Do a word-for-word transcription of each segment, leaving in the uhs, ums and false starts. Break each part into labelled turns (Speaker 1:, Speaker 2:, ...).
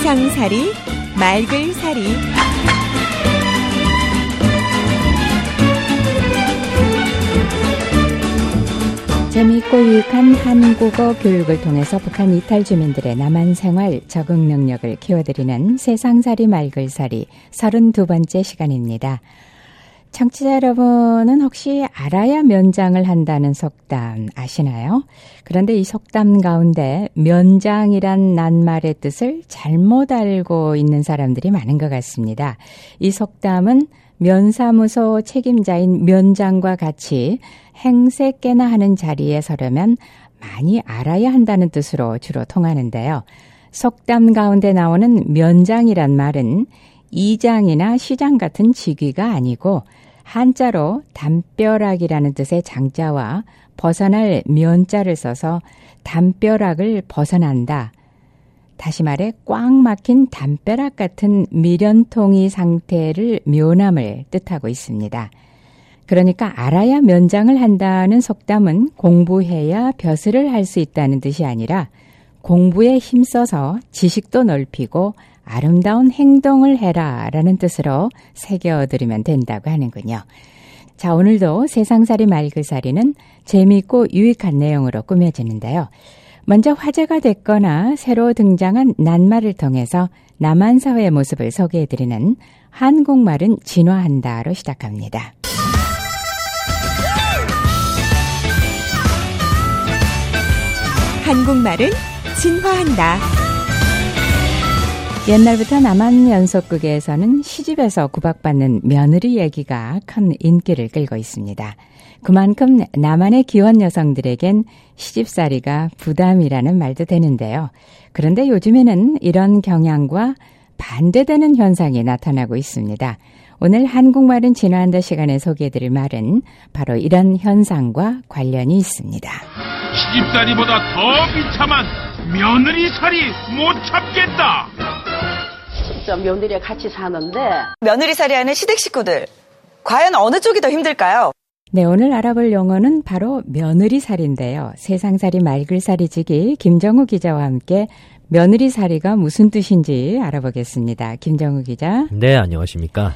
Speaker 1: 세상살이 말글살이
Speaker 2: 재미있고 유익한 한국어 교육을 통해서 북한 이탈 주민들의 남한 생활 적응 능력을 키워드리는 세상살이 말글살이 서른두 번째 시간입니다. 청취자 여러분은 혹시 알아야 면장을 한다는 속담 아시나요? 그런데 이 속담 가운데 면장이란 낱말의 뜻을 잘못 알고 있는 사람들이 많은 것 같습니다. 이 속담은 면사무소 책임자인 면장과 같이 행세께나 하는 자리에 서려면 많이 알아야 한다는 뜻으로 주로 통하는데요. 속담 가운데 나오는 면장이란 말은 이장이나 시장 같은 직위가 아니고 한자로 담벼락이라는 뜻의 장자와 벗어날 면자를 써서 담벼락을 벗어난다. 다시 말해 꽉 막힌 담벼락 같은 미련통이 상태를 묘함을 뜻하고 있습니다. 그러니까 알아야 면장을 한다는 속담은 공부해야 벼슬을 할 수 있다는 뜻이 아니라 공부에 힘써서 지식도 넓히고 아름다운 행동을 해라 라는 뜻으로 새겨드리면 된다고 하는군요. 자, 오늘도 세상살이 말글살이는 재미있고 유익한 내용으로 꾸며지는데요. 먼저 화제가 됐거나 새로 등장한 낱말을 통해서 남한 사회의 모습을 소개해드리는 한국말은 진화한다로 시작합니다.
Speaker 1: 한국말은 진화한다.
Speaker 2: 옛날부터 남한 연속극에서는 시집에서 구박받는 며느리 얘기가 큰 인기를 끌고 있습니다. 그만큼 남한의 기혼 여성들에겐 시집살이가 부담이라는 말도 되는데요. 그런데 요즘에는 이런 경향과 반대되는 현상이 나타나고 있습니다. 오늘 한국말은 진화한다 시간에 소개해드릴 말은 바로 이런 현상과 관련이 있습니다.
Speaker 3: 시집살이보다 더 비참한 며느리살이 못 참겠다.
Speaker 4: 저 며느리와 같이 사는데
Speaker 5: 며느리살이하는 시댁 식구들, 과연 어느 쪽이 더 힘들까요?
Speaker 2: 네, 오늘 알아볼 용어는 바로 며느리살인데요. 세상살이 말글살이지기 김정우 기자와 함께 며느리살이가 무슨 뜻인지 알아보겠습니다. 김정우 기자.
Speaker 6: 네, 안녕하십니까.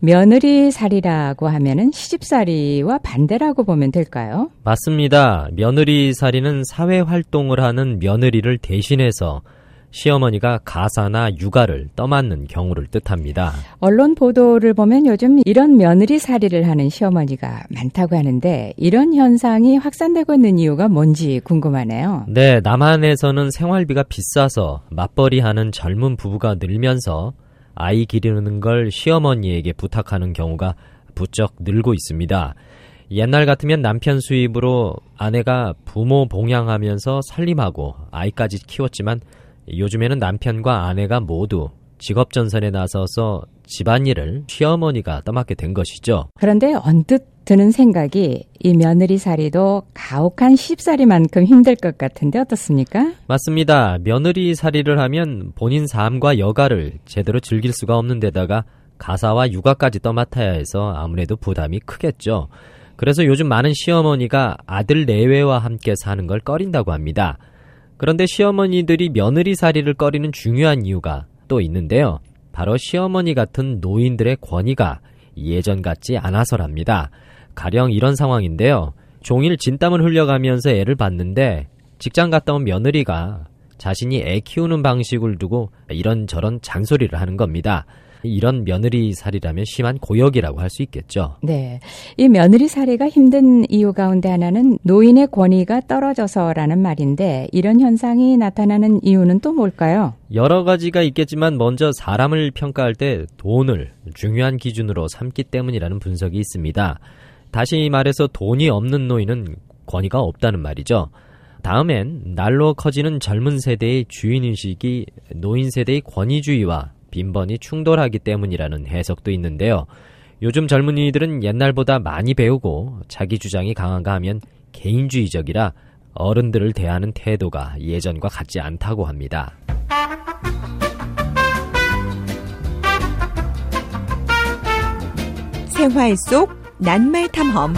Speaker 2: 며느리살이라고 하면은 시집살이와 반대라고 보면 될까요?
Speaker 6: 맞습니다. 며느리살이는 사회활동을 하는 며느리를 대신해서 시어머니가 가사나 육아를 떠맡는 경우를 뜻합니다.
Speaker 2: 언론 보도를 보면 요즘 이런 며느리살이를 하는 시어머니가 많다고 하는데 이런 현상이 확산되고 있는 이유가 뭔지 궁금하네요.
Speaker 6: 네, 남한에서는 생활비가 비싸서 맞벌이하는 젊은 부부가 늘면서 아이 기르는 걸 시어머니에게 부탁하는 경우가 부쩍 늘고 있습니다. 옛날 같으면 남편 수입으로 아내가 부모 봉양하면서 살림하고 아이까지 키웠지만 요즘에는 남편과 아내가 모두 직업전선에 나서서 집안일을 시어머니가 떠맡게 된 것이죠.
Speaker 2: 그런데 언뜻 드는 생각이 이 며느리살이도 가혹한 시집살이만큼 힘들 것 같은데 어떻습니까?
Speaker 6: 맞습니다. 며느리살이를 하면 본인 삶과 여가를 제대로 즐길 수가 없는 데다가 가사와 육아까지 떠맡아야 해서 아무래도 부담이 크겠죠. 그래서 요즘 많은 시어머니가 아들 내외와 함께 사는 걸 꺼린다고 합니다. 그런데 시어머니들이 며느리살이를 꺼리는 중요한 이유가 또 있는데요. 바로 시어머니 같은 노인들의 권위가 예전 같지 않아서랍니다. 가령 이런 상황인데요. 종일 진땀을 흘려가면서 애를 봤는데 직장 갔다 온 며느리가 자신이 애 키우는 방식을 두고 이런저런 잔소리를 하는 겁니다. 이런 며느리살이라면 심한 고역이라고 할 수 있겠죠.
Speaker 2: 네, 이 며느리살이가 힘든 이유 가운데 하나는 노인의 권위가 떨어져서라는 말인데 이런 현상이 나타나는 이유는 또 뭘까요?
Speaker 6: 여러 가지가 있겠지만 먼저 사람을 평가할 때 돈을 중요한 기준으로 삼기 때문이라는 분석이 있습니다. 다시 말해서 돈이 없는 노인은 권위가 없다는 말이죠. 다음엔 날로 커지는 젊은 세대의 주인의식이 노인 세대의 권위주의와 빈번히 충돌하기 때문이라는 해석도 있는데요. 요즘 젊은이들은 옛날보다 많이 배우고 자기 주장이 강한가 하면 개인주의적이라 어른들을 대하는 태도가 예전과 같지 않다고 합니다.
Speaker 1: 생활 속 낱말 탐험.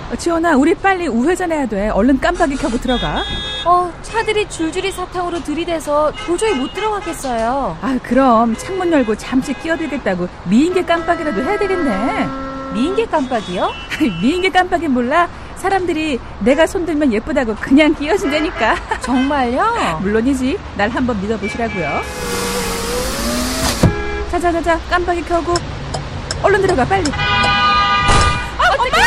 Speaker 7: 어, 지원아, 우리 빨리 우회전해야 돼. 얼른 깜빡이 켜고 들어가.
Speaker 8: 어, 차들이 줄줄이 사탕으로 들이대서 도저히 못 들어가겠어요.
Speaker 7: 아, 그럼 창문 열고 잠시 끼어들겠다고 미인계 깜빡이라도 해야 되겠네.
Speaker 8: 미인계 깜빡이요?
Speaker 7: 미인계 깜빡이 몰라? 사람들이 내가 손들면 예쁘다고 그냥 끼워준다니까.
Speaker 8: 정말요?
Speaker 7: 물론이지. 날 한번 믿어보시라고요. 자자자자, 깜빡이 켜고 얼른 들어가, 빨리.
Speaker 8: 아, 어떡해!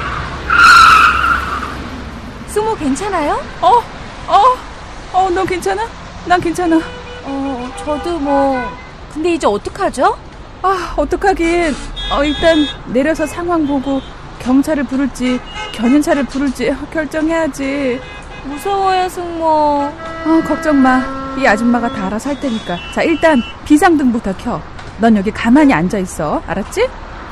Speaker 8: 승모 괜찮아요?
Speaker 7: 어? 어? 어, 너 괜찮아? 난 괜찮아.
Speaker 8: 어, 저도 뭐... 근데 이제 어떡하죠?
Speaker 7: 아, 어떡하긴. 어, 일단 내려서 상황 보고 경찰을 부를지 견인차를 부를지 결정해야지.
Speaker 8: 무서워요, 승모.
Speaker 7: 어, 걱정 마. 이 아줌마가 다 알아서 할 테니까. 자, 일단 비상등부터 켜. 넌 여기 가만히 앉아있어. 알았지?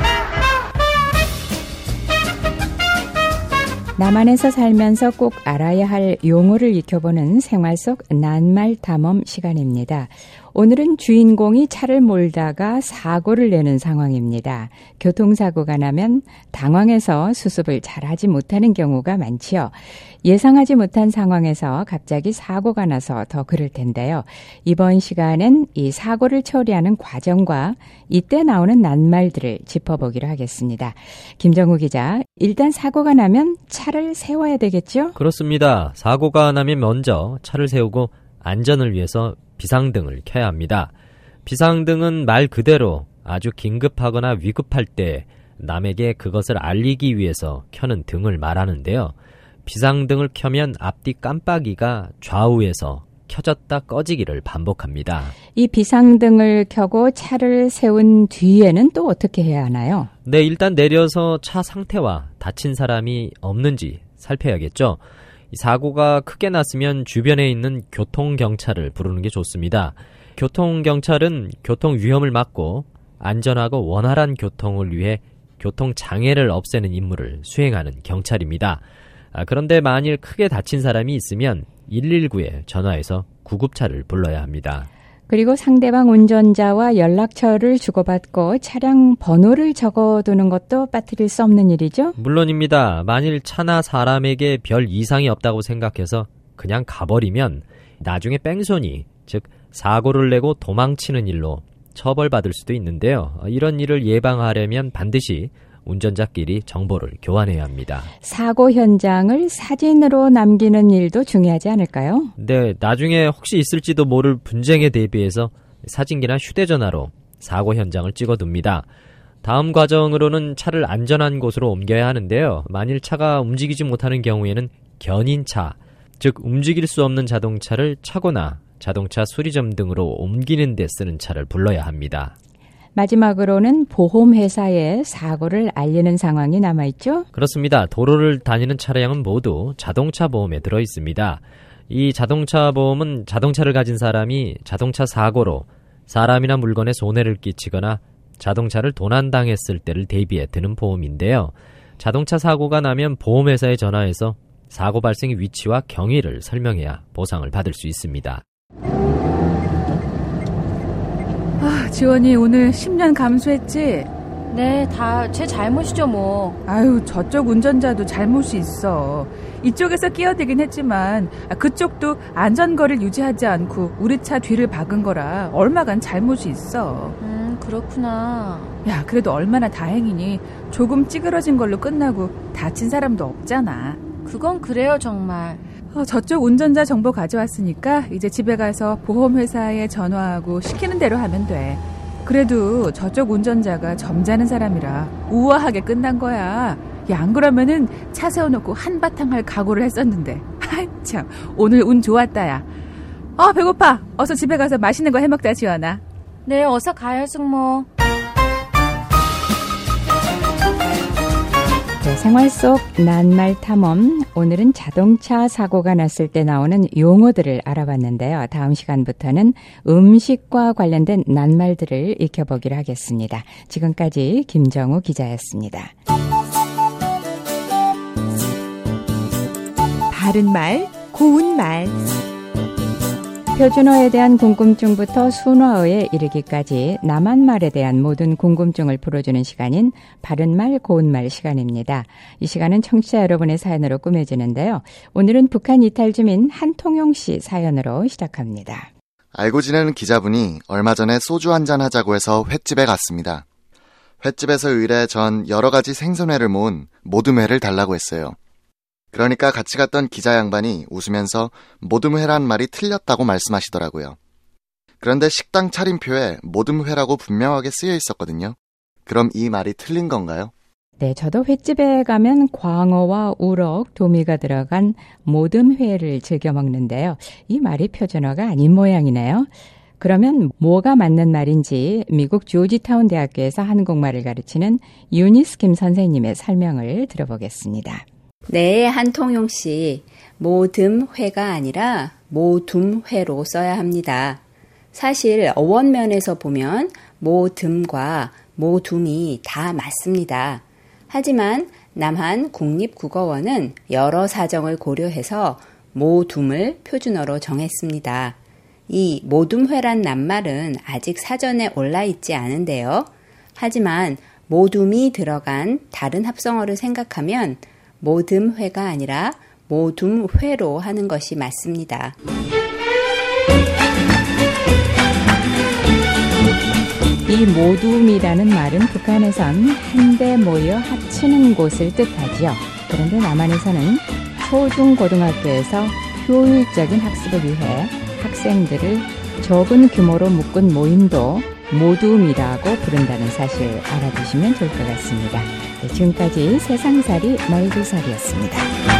Speaker 2: 남한에서 살면서 꼭 알아야 할 용어를 익혀보는 생활 속 낱말 탐험 시간입니다. 오늘은 주인공이 차를 몰다가 사고를 내는 상황입니다. 교통사고가 나면 당황해서 수습을 잘하지 못하는 경우가 많지요. 예상하지 못한 상황에서 갑자기 사고가 나서 더 그럴 텐데요. 이번 시간엔 이 사고를 처리하는 과정과 이때 나오는 낱말들을 짚어보기로 하겠습니다. 김정우 기자, 일단 사고가 나면 차를 세워야 되겠죠?
Speaker 6: 그렇습니다. 사고가 나면 먼저 차를 세우고 안전을 위해서 비상등을 켜야 합니다. 비상등은 말 그대로 아주 긴급하거나 위급할 때 남에게 그것을 알리기 위해서 켜는 등을 말하는데요. 비상등을 켜면 앞뒤 깜빡이가 좌우에서 켜졌다 꺼지기를 반복합니다.
Speaker 2: 이 비상등을 켜고 차를 세운 뒤에는 또 어떻게 해야 하나요?
Speaker 6: 네, 일단 내려서 차 상태와 다친 사람이 없는지 살펴야겠죠. 이 사고가 크게 났으면 주변에 있는 교통경찰을 부르는 게 좋습니다. 교통경찰은 교통 위험을 막고 안전하고 원활한 교통을 위해 교통장애를 없애는 임무를 수행하는 경찰입니다. 아, 그런데 만일 크게 다친 사람이 있으면 일일구에 전화해서 구급차를 불러야 합니다.
Speaker 2: 그리고 상대방 운전자와 연락처를 주고받고 차량 번호를 적어두는 것도 빠뜨릴 수 없는 일이죠?
Speaker 6: 물론입니다. 만일 차나 사람에게 별 이상이 없다고 생각해서 그냥 가버리면 나중에 뺑소니, 즉 사고를 내고 도망치는 일로 처벌받을 수도 있는데요. 이런 일을 예방하려면 반드시 운전자끼리 정보를 교환해야 합니다.
Speaker 2: 사고 현장을 사진으로 남기는 일도 중요하지 않을까요?
Speaker 6: 네, 나중에 혹시 있을지도 모를 분쟁에 대비해서 사진기나 휴대전화로 사고 현장을 찍어둡니다. 다음 과정으로는 차를 안전한 곳으로 옮겨야 하는데요. 만일 차가 움직이지 못하는 경우에는 견인차, 즉 움직일 수 없는 자동차를 차고나 자동차 수리점 등으로 옮기는 데 쓰는 차를 불러야 합니다.
Speaker 2: 마지막으로는 보험회사에 사고를 알리는 상황이 남아있죠?
Speaker 6: 그렇습니다. 도로를 다니는 차량은 모두 자동차 보험에 들어있습니다. 이 자동차 보험은 자동차를 가진 사람이 자동차 사고로 사람이나 물건에 손해를 끼치거나 자동차를 도난당했을 때를 대비해 드는 보험인데요. 자동차 사고가 나면 보험회사에 전화해서 사고 발생 위치와 경위를 설명해야 보상을 받을 수 있습니다.
Speaker 7: 아, 지원이 오늘 십 년 감수했지?
Speaker 8: 네, 다 제 잘못이죠 뭐.
Speaker 7: 아유, 저쪽 운전자도 잘못이 있어. 이쪽에서 끼어들긴 했지만 그쪽도 안전거리를 유지하지 않고 우리 차 뒤를 박은 거라 얼마간 잘못이 있어.
Speaker 8: 음, 그렇구나.
Speaker 7: 야, 그래도 얼마나 다행이니. 조금 찌그러진 걸로 끝나고 다친 사람도 없잖아.
Speaker 8: 그건 그래요, 정말.
Speaker 7: 어, 저쪽 운전자 정보 가져왔으니까 이제 집에 가서 보험회사에 전화하고 시키는 대로 하면 돼. 그래도 저쪽 운전자가 점잖은 사람이라 우아하게 끝난 거야. 야, 안 그러면은 차 세워놓고 한바탕 할 각오를 했었는데. 아이 참, 오늘 운 좋았다 야. 아, 배고파. 어서 집에 가서 맛있는 거 해먹자, 지원아.
Speaker 8: 네, 어서 가요, 승모.
Speaker 2: 네, 생활 속 낱말 탐험, 오늘은 자동차 사고가 났을 때 나오는 용어들을 알아봤는데요. 다음 시간부터는 음식과 관련된 낱말들을 익혀보기로 하겠습니다. 지금까지 김정우 기자였습니다.
Speaker 1: 바른 말, 고운 말.
Speaker 2: 표준어에 대한 궁금증부터 순화어에 이르기까지 남한말에 대한 모든 궁금증을 풀어주는 시간인 바른말 고운말 시간입니다. 이 시간은 청취자 여러분의 사연으로 꾸며지는데요. 오늘은 북한 이탈 주민 한통용 씨 사연으로 시작합니다.
Speaker 9: 알고 지내는 기자분이 얼마 전에 소주 한잔 하자고 해서 횟집에 갔습니다. 횟집에서 의뢰 전 여러 가지 생선회를 모은 모둠회를 달라고 했어요. 그러니까 같이 갔던 기자 양반이 웃으면서 모둠회란 말이 틀렸다고 말씀하시더라고요. 그런데 식당 차림표에 모둠회라고 분명하게 쓰여 있었거든요. 그럼 이 말이 틀린 건가요?
Speaker 2: 네, 저도 횟집에 가면 광어와 우럭, 도미가 들어간 모둠회를 즐겨 먹는데요. 이 말이 표준어가 아닌 모양이네요. 그러면 뭐가 맞는 말인지 미국 조지타운 대학교에서 한국말을 가르치는 유니스 김 선생님의 설명을 들어보겠습니다.
Speaker 10: 네, 한통용 씨. 모듬회가 아니라 모둠회로 써야 합니다. 사실 어원면에서 보면 모듬과 모둠이 다 맞습니다. 하지만 남한 국립국어원은 여러 사정을 고려해서 모둠을 표준어로 정했습니다. 이 모둠회란 낱말은 아직 사전에 올라있지 않은데요. 하지만 모둠이 들어간 다른 합성어를 생각하면 모듬회가 아니라 모둠회로 하는 것이 맞습니다.
Speaker 2: 이 모둠이라는 말은 북한에선 한데 모여 합치는 곳을 뜻하지요. 그런데 남한에서는 초중고등학교에서 효율적인 학습을 위해 학생들을 적은 규모로 묶은 모임도 모둠이라고 부른다는 사실 알아두시면 좋을 것 같습니다. 네, 지금까지 세상살이 말들살이었습니다.